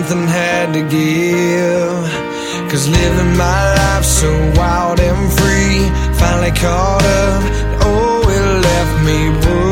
something had to give. 'Cause living my life so wild and free finally caught up. Oh, it left me broke.